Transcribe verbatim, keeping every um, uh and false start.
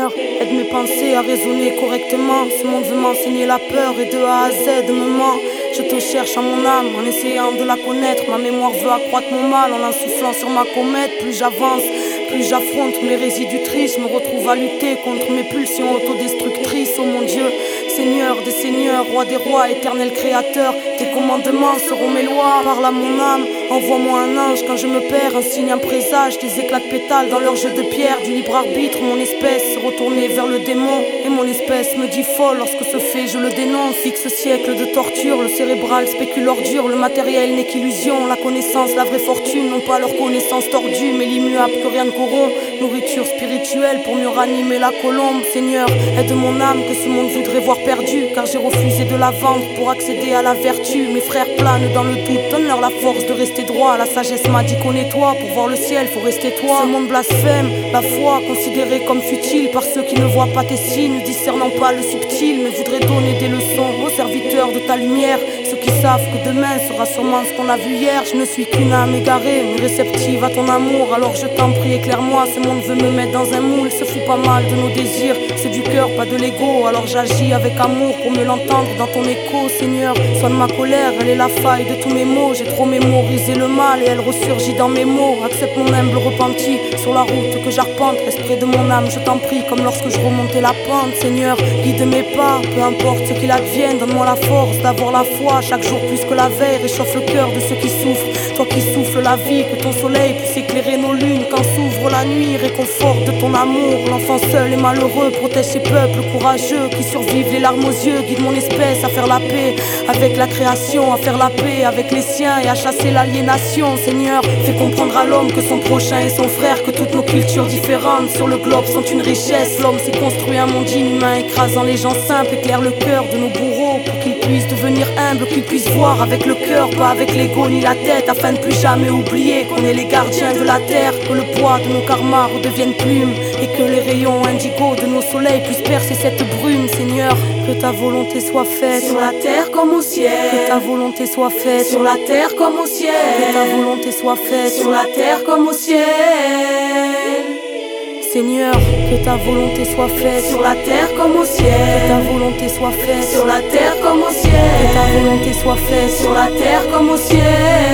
Seigneur, aide mes pensées à raisonner correctement. Ce monde veut m'enseigner la peur et de A à Z me ment. Je te cherche en mon âme en essayant de la connaître. Ma mémoire veut accroître mon mal en insoufflant sur ma comète. Plus j'avance, plus j'affronte mes résidus tristes. Je me retrouve à lutter contre mes pulsions autodestructrices. Oh mon Dieu, Seigneur des seigneurs, roi des rois, éternel créateur, tes commandements seront mes lois. Parle à mon âme, envoie-moi un ange quand je me perds, un signe, un présage, des éclats de pétales dans leur jeu de pierre. Du libre arbitre, mon espèce retournée vers le démon. Et mon espèce me dit folle lorsque ce fait je le dénonce. Fixe siècle de torture, le cérébral spécule ordure. Le matériel n'est qu'illusion, la connaissance, la vraie fortune n'ont pas leur connaissance tordue, mais l'immuable que rien ne corrompt. Nourriture spirituelle pour mieux ranimer la colombe. Seigneur, aide mon âme que ce monde voudrait voir perdue, car j'ai refusé de la vendre pour accéder à la vertu. Mes frères planent dans le doute, donne-leur la force de rester droit. La sagesse m'a dit connais-toi, pour voir le ciel faut rester toi. Ce monde blasphème, la foi considérée comme futile par ceux qui ne voient pas tes signes, discernant pas le subtil, mais voudraient donner des leçons aux serviteurs de ta lumière. Ceux qui savent que demain sera sûrement ce qu'on a vu hier. Je ne suis qu'une âme égarée, mais réceptive à ton amour. Alors je t'en prie, éclaire-moi, ce monde veut me mettre dans un moule. Se fout pas mal de nos désirs, c'est du cœur, pas de l'ego. Alors j'agis avec amour pour me l'entendre dans ton écho. Seigneur, soigne ma colère, elle est la faille de tous mes mots. J'ai trop mémorisé le mal et elle ressurgit dans mes mots. Accepte mon humble repenti sur la route que j'arpente. Reste près de mon âme, je t'en prie, comme lorsque je remontais la pente. Seigneur, guide mes pas, peu importe ce qu'il advienne. Donne-moi la force d'avoir la foi chaque jour plus que la veille. Réchauffe le cœur de ceux qui souffrent, toi qui souffles la vie. Que ton soleil puisse éclairer nos lunes quand s'ouvre la nuit. Réconforte de ton amour l'enfant seul et malheureux. Protège ces peuples courageux qui survivent les larmes aux yeux. Guide mon espèce à faire la paix avec la création, à faire la paix avec les siens et à chasser l'aliénation. Seigneur, fais comprendre à l'homme que son prochain est son frère, que toutes nos cultures différentes sur le globe sont une richesse. L'homme s'est construit un monde inhumain écrasant les gens simples. Éclaire le cœur de nos bourreaux pour qu'ils puissent devenir humbles, qu'ils puissent voir avec le cœur, pas avec l'ego ni la tête, afin de plus jamais oublier qu'on est les gardiens de la terre. Que le poids de nos karmas redevienne plume et que les rayons indigo de nos soleils puissent percer cette brume. Seigneur, que ta volonté soit faite sur la terre comme au ciel. Que ta volonté soit faite sur la terre comme au ciel. Que ta volonté soit faite sur la terre comme au ciel. Seigneur, que ta volonté soit faite sur la terre comme au ciel. Que ta volonté soit faite sur la terre comme au ciel. Que ta volonté soit faite sur la terre comme au ciel.